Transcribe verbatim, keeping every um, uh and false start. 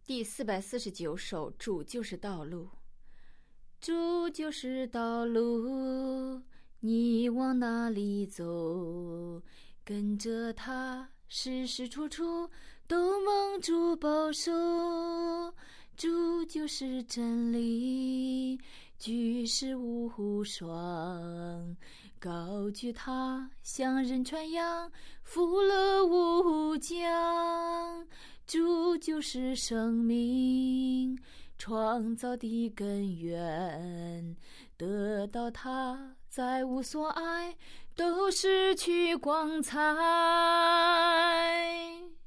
第四百四十九首，主就是道路。主就是道路，你往哪里走？跟着他，时时处处都蒙主保守。主就是真理，举世无双，高举他，向人传扬，福乐无疆。主就是生命，创造的根源，得到他，再无所爱，都失去光彩。